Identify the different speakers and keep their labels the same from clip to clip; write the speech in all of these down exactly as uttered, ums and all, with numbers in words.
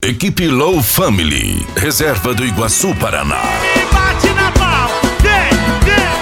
Speaker 1: Equipe Low Family, Reserva do Iguaçu, Paraná.
Speaker 2: E bate na pau, yeah, yeah.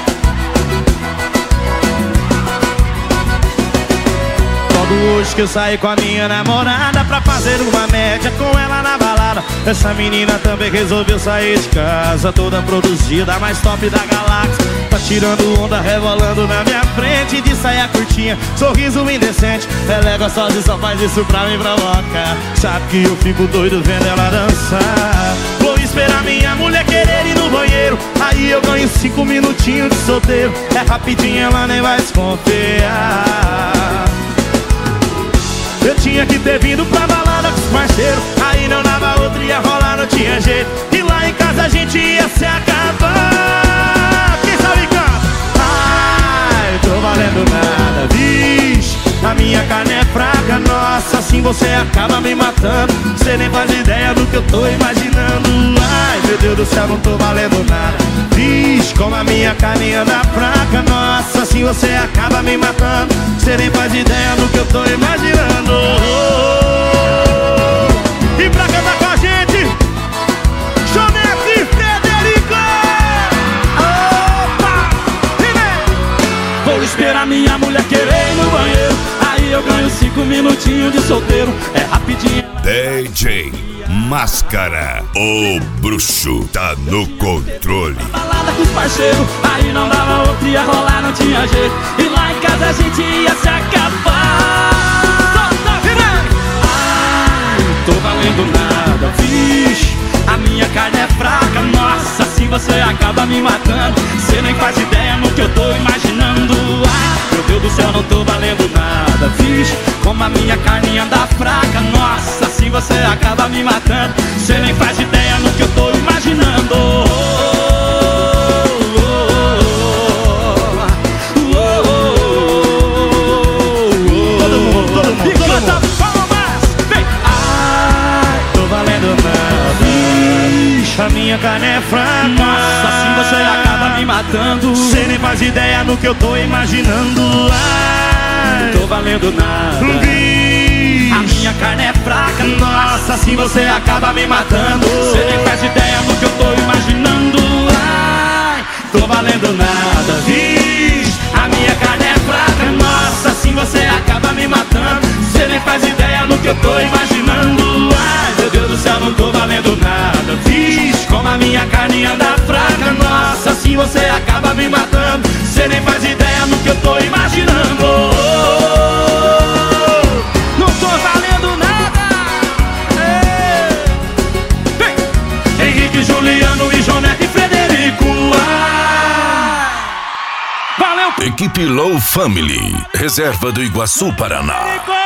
Speaker 2: Logo hoje que eu saí com a minha namorada pra fazer uma média com ela na balada. Essa menina também resolveu sair de casa, toda produzida, a mais top da galáxia. Tá tirando onda, rebolando na minha frente, de saia curtinha, sorriso indecente. Ela é gostosa e só faz isso pra me provocar. Sabe que eu fico doido vendo ela dançar. Vou esperar minha mulher querer ir no banheiro, aí eu ganho cinco minutinhos de solteiro. É rapidinho, ela nem vai desconfiar. Eu tinha que ter vindo pra balada com os parceiros, aí não dava outra, ia rolar, não tinha jeito. E lá em casa a gente ia se acabar. Quem sabe canta? Ai, tô valendo nada, vixe, a minha carne é fraca, nossa, assim você acaba me matando. Você nem faz ideia do que eu tô imaginando. Ai, meu Deus do céu, não tô valendo nada, vixe, como a minha carne anda fraca, nossa, assim você acaba me matando. Você nem faz ideia do que eu tô imaginando. E pra cantar com a gente, Jonete e Frederico. Opa! E vem! Vou esperar minha mulher querer ir no banheiro, aí eu ganho cinco minutinhos de solteiro. É rapidinho.
Speaker 1: D J Máscara, o bruxo tá no controle.
Speaker 2: Balada com os parceiros, aí não dava outra, ia rolar, não tinha jeito. E lá em casa a gente ia se acabar. Ai, não tô valendo nada, vixe, a minha carne é fraca, nossa, assim você acaba me matando. Você nem faz ideia no que eu tô imaginando. Ai, meu Deus do céu, não tô valendo nada, vixe, como a minha carne anda fraca, nossa, assim você acaba me matando. Você nem faz ideia no que eu tô imaginando. Todo mundo, todo mundo, todo mundo. Vem! Ai, tô valendo nada, vixe, a minha carne é fraca, nossa, assim você acaba me matando. Você nem faz ideia no que eu tô imaginando. Ai, não tô valendo nada, a minha carne é fraca, nossa, assim você acaba me matando. Você nem faz ideia do que eu tô imaginando. Ai, tô valendo nada, vixe, a minha carne é fraca, nossa, assim você acaba me matando. Você nem faz ideia do que eu tô imaginando. Ai, meu Deus do céu, não tô valendo nada, vixe, como a minha carne anda fraca, nossa, assim você acaba me matando. Você nem faz ideia do que eu tô imaginando. Juliano e Jonete e Frederico. Ah! Valeu!
Speaker 1: Equipe Low Family, Reserva do Iguaçu, Paraná.